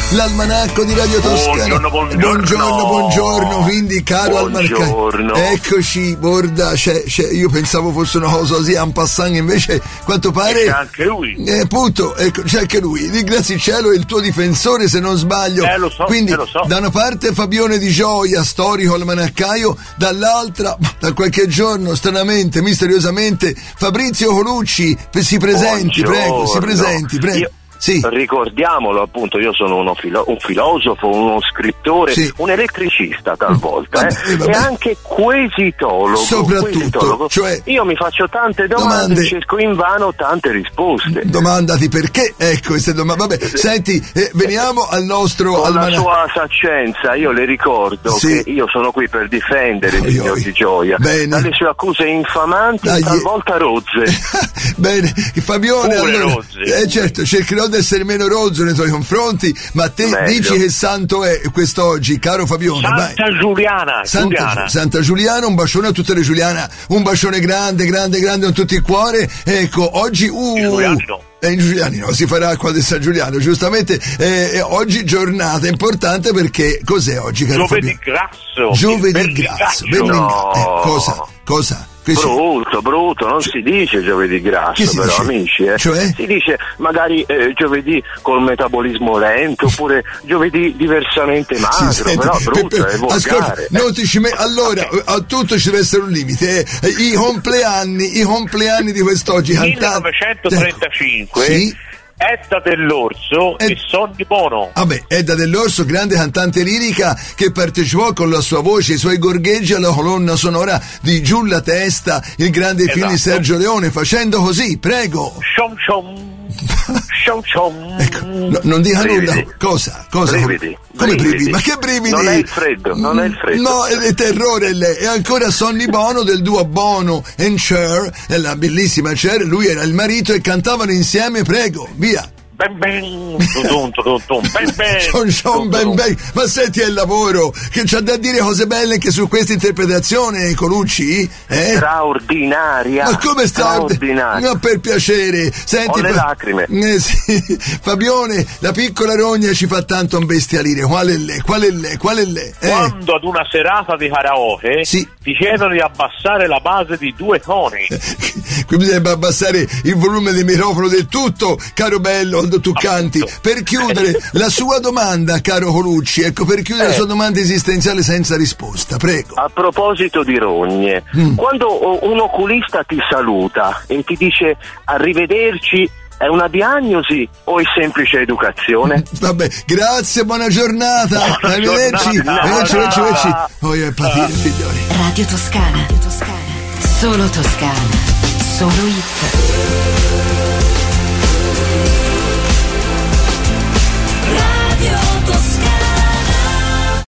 l'almanacco di Radio Toscana. Buongiorno, quindi caro almanacco. Eccoci, guarda, io pensavo fosse una cosa così en passant, invece quanto pare c'è anche lui. Appunto, ecco, c'è anche lui. Ringrazi il cielo, è il tuo difensore, se non sbaglio. Lo so, quindi lo so. Da una parte Fabione Di Gioia, storico almanaccaio, dall'altra, da qualche giorno, stranamente, misteriosamente, Fabrizio Colucci. Si presenti, prego, si presenti, prego. Sì. Ricordiamolo, appunto, io sono un filosofo, uno scrittore, sì, un elettricista talvolta, e anche quesitologo. Soprattutto, cioè, io mi faccio tante domande e cerco invano tante risposte. Domandati perché, ecco queste domande. Vabbè, senti, veniamo al nostro con la sua saccenza, io le ricordo, sì, che io sono qui per difendere il signor Di Gioia dalle sue accuse infamanti e talvolta rozze. Bene, Fabione, allora, rozze. Certo, cercherò di essere meno rozzo nei tuoi confronti, ma te dici che santo è quest'oggi, caro Fabione? Santa Giuliana. Santa Giuliana, un bacione a tutte le Giuliana, un bacione grande con tutto il cuore. Ecco, oggi in Giuliani no, si farà qua di San Giuliano, giustamente. Oggi giornata importante perché cos'è oggi, caro Giovedì Fabione? Giovedì grasso. Cosa? Brutto, non si dice giovedì grasso, però dice? Amici, Cioè? Si dice magari giovedì col metabolismo lento, oppure giovedì diversamente magro, però brutto, è volgare. Ascolta, non ti allora, a tutto ci deve essere un limite. I compleanni di quest'oggi. 1935. Sì? Edda Dell'Orso e Sonny Bono. Vabbè, Edda Dell'Orso, grande cantante lirica che partecipò con la sua voce e i suoi gorgheggi alla colonna sonora di Giù la testa, il grande film di Sergio Leone, facendo così, prego. Ecco, non dica nulla. Cosa? Brividi. Come brividi? Ma che brividi? Non è il freddo. No, è terrore lei. E ancora Sonny Bono del duo Bono and Cher, la bellissima Cher, lui era il marito e cantavano insieme, prego, via. Ben. Ma senti, è il lavoro che c'ha da dire cose belle anche su questa interpretazione, Colucci? Straordinaria. Ma come straordinaria? No, per piacere. Senti, ho le lacrime. Sì. Fabione, la piccola rogna ci fa tanto imbestialire. Qual è lei? Quando ad una serata di karaoke ti chiedono di abbassare la base di 2 toni. Qui bisogna abbassare il volume del microfono del tutto, caro bello, tu canti. Per chiudere la sua domanda, caro Colucci, ecco, per chiudere la sua domanda esistenziale senza risposta, prego. A proposito di rogne, quando un oculista ti saluta e ti dice arrivederci, è una diagnosi o è semplice educazione? Vabbè, grazie, buona giornata. Arrivederci. Poi è patire, figlioli. Radio Toscana. Solo Toscana. Solo hit.